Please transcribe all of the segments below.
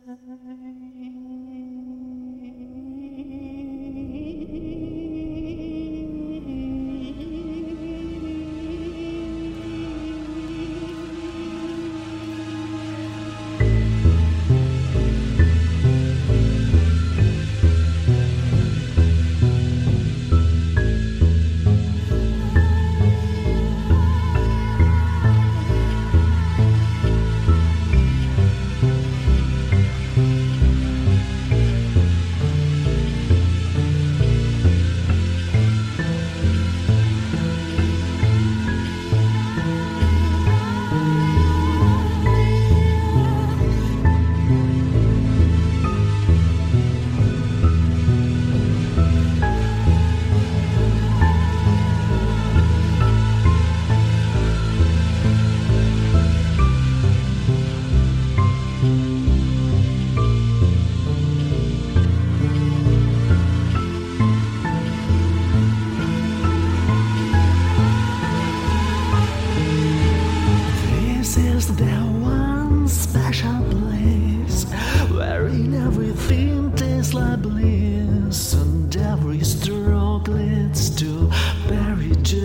There one special place wherein everything tastes like bliss, and every stroke leads to paradise.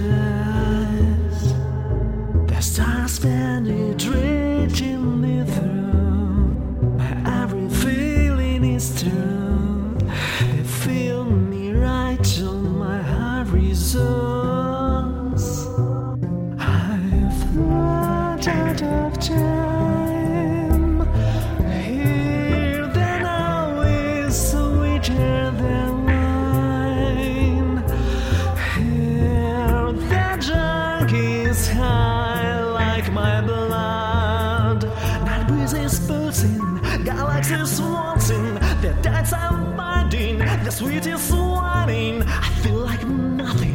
The stars penetrating me through, my every feeling is true. They feel me right on my horizons. I've run out of time. Here the now is sweeter than wine. Here the drunk is high like my blood. Night breeze is pulsing, galaxies wanting. The tides are binding, the sweet is whining. I feel like nothing.